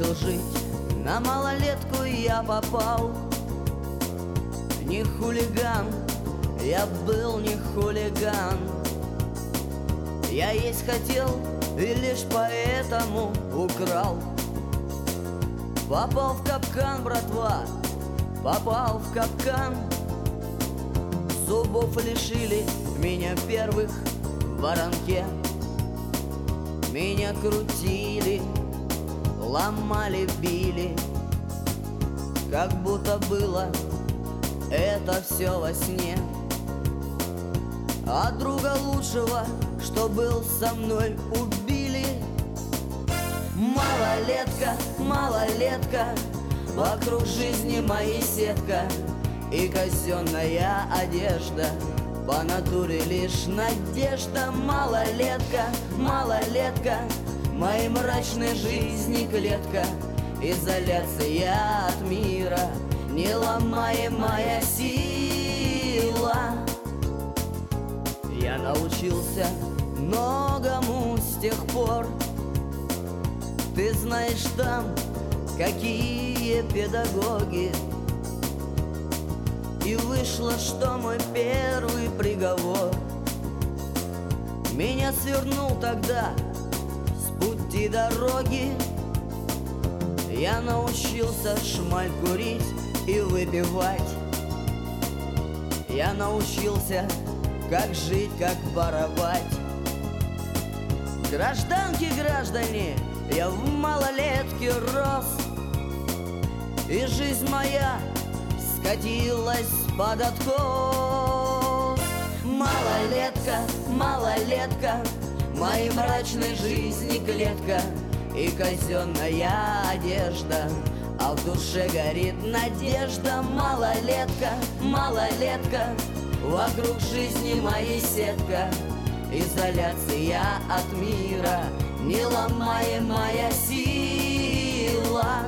дружить. На малолетку я попал. Не хулиган, я был не хулиган. Я есть хотел и лишь поэтому украл. Попал в капкан, братва, попал в капкан. Зубов лишили меня первых в воронке. Меня крутили, ломали, били, как будто было это все во сне. А друга лучшего, что был со мной, убили. Малолетка, малолетка, вокруг жизни моей сетка и казенная одежда, по натуре лишь надежда. Малолетка, малолетка, моей мрачной жизни клетка, изоляция от мира, неломаемая сила. Я научился многому с тех пор. Ты знаешь там, какие педагоги. И вышло, что мой первый приговор меня свернул тогда с пути дороги. Я научился шмаль курить и выпивать. Я научился, как жить, как воровать. Гражданки, граждане, я в малолетке рос, и жизнь моя скатилась под откос. Малолетка, малолетка, моей мрачной жизни клетка и казенная одежда, а в душе горит надежда. Малолетка, малолетка, вокруг жизни моей сетка, изоляция от мира, неломаемая сила.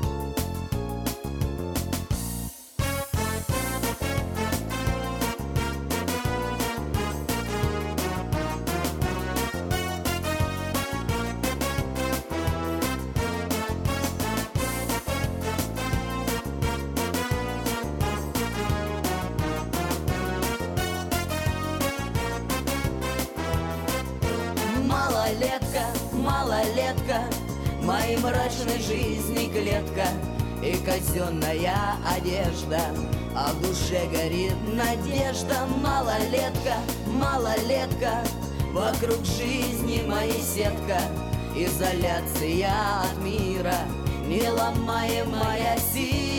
Малолетка, малолетка, моей мрачной жизни клетка и казенная одежда, а в душе горит надежда. Малолетка, малолетка, вокруг жизни моей сетка, изоляция от мира, неломаемая сила.